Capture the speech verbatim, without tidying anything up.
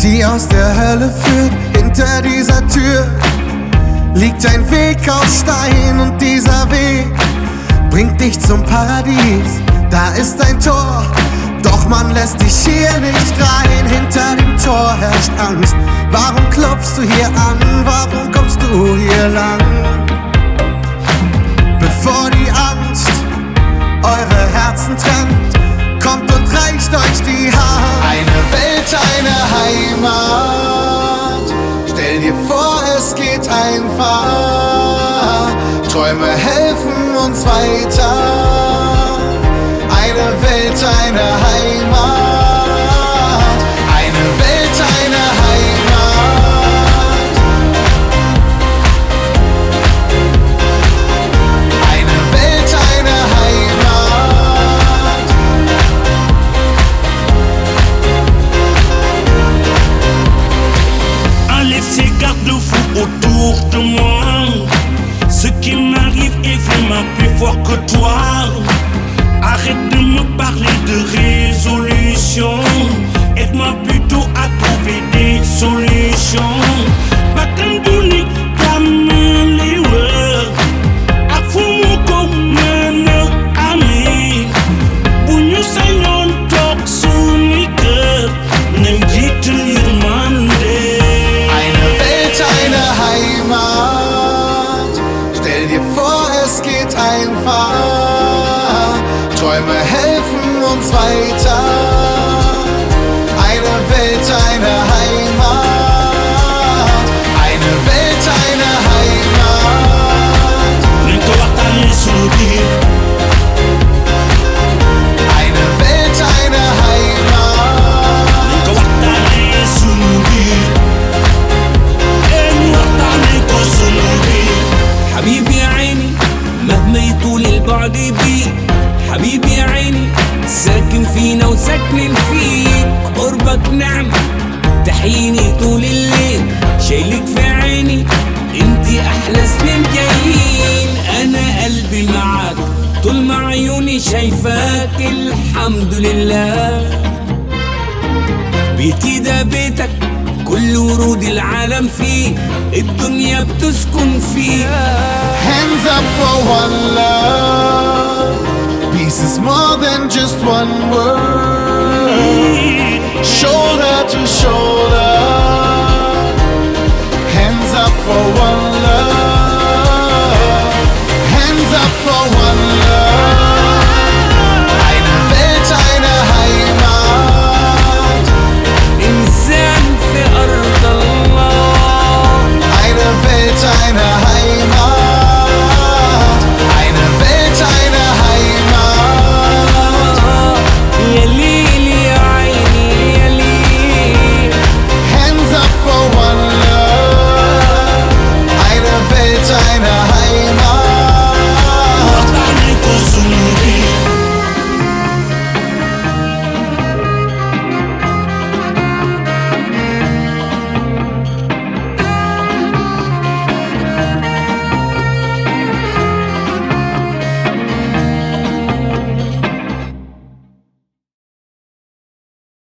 die aus der Hölle führt. Hinter dieser Tür liegt ein Weg aus Stein und dieser Weg bringt dich zum Paradies. Da ist ein Tor, doch man lässt dich hier nicht rein. Hinter dem Tor herrscht Angst. Warum klopfst du hier an? Warum kommst du hier lang? Bevor die Angst eure Herzen trennt, kommt und reicht euch die Hand. Eine Welt, eine Heimat. Stell dir vor, es geht einfach. Träume helfen uns weiter. Eine Welt, eine Heimat. Eine Welt, eine Heimat. Eine Welt, eine Heimat. Enlève ces garde-fous autour de moi. Ce qui m'arrive est vraiment plus fort que toi. Arrête de me parler de résolution. Aide-moi plutôt à trouver des solutions. Bakkan duni kamali wa afumu ko mana ami. Bunyu sañon tok suni kër nañ jiital yërmande. Eine Welt, eine Heimat. Stell dir vor, es geht einfach. Träume helfen uns weiter. Eine Welt, eine Heimat. Eine Welt, eine Heimat. Niko waxtaane sunu biir. Eine Welt, eine Heimat. Niko waxtaane sunu biir. Eh, ñu waxtaane ko sunu biir. حبيبي يا عيني مهما يطول البعد بيك. حبيبي يا عيني ساكن فينا وساكنين فيك. قربك نعمة تحييني طول الليل. شايلك في عيني انتي احلى سنين جايين. انا قلبي معاك طول ما عيوني شايفاك. الحمد لله بيتي ده بيتك كل ورود العالم فيه. الدنيا بتسكن فيه. Hands up for one love. Peace is more than just one word.